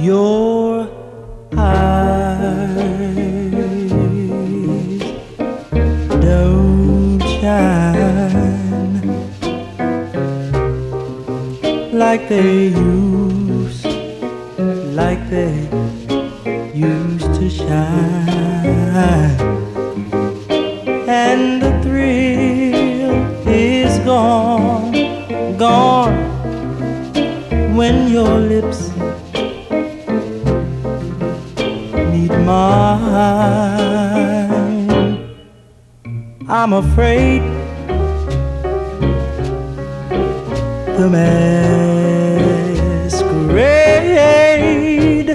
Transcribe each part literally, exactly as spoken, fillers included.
Your eyes don't shine like they used, like they used to shine. And the thrill is gone, gone when your lips meet mine. I'm afraid the masquerade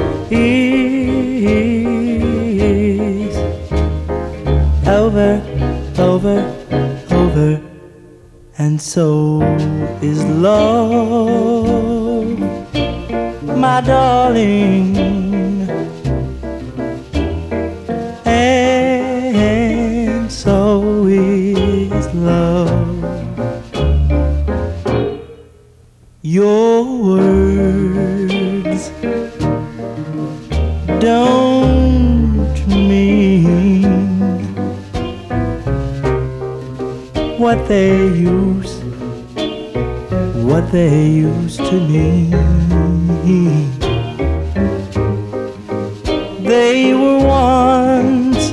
is over, over, over, and so is love, my darling. And so is love. Your words don't mean what they used, what they used to mean. They were once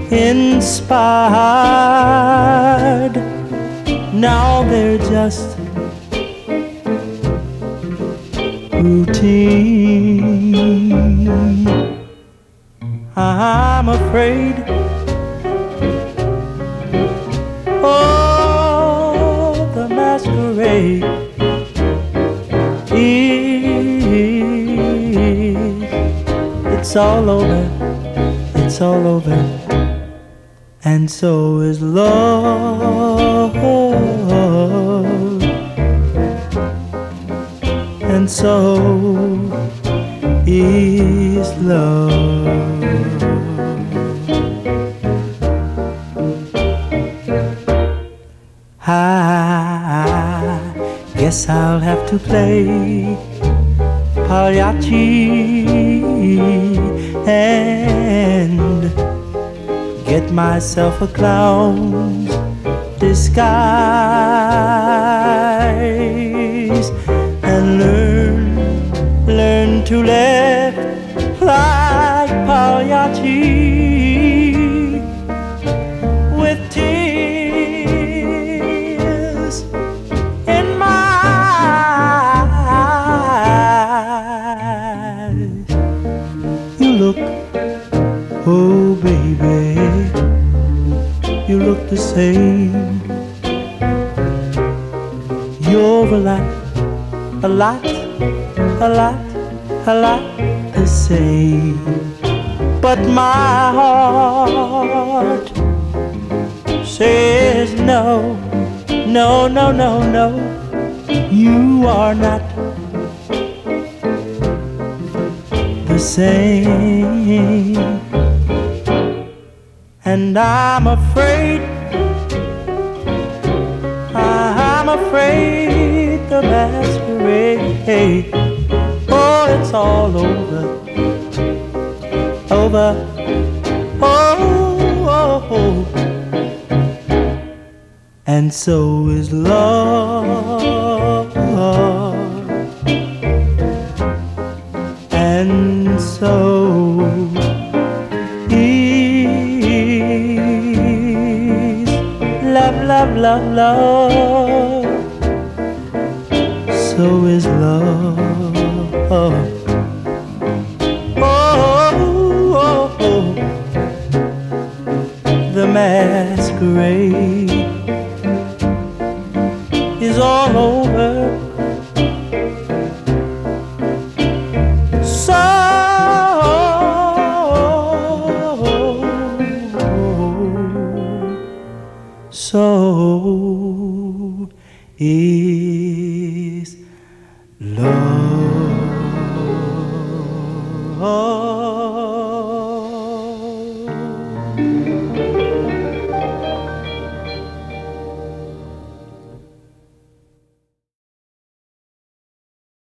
inspired, now they're just routine. I'm afraid, oh, the masquerade is, it's all over, it's all over, and so is love, and so is love. I guess I'll have to play Pagliacci and get myself a clown's disguise and learn, learn to laugh like Pagliacci with tears in my eyes. You look, oh baby, you look the same. You're a lot, a lot, a lot, a lot the same. But my heart says no, no, no, no, no, you are not the same. And I'm afraid, I'm afraid the masquerade, oh, it's all over, over, oh, oh, oh. And so is love, and so is love, love, love, love. So is love. Oh, oh, oh. The masquerade is all over. So, so is love.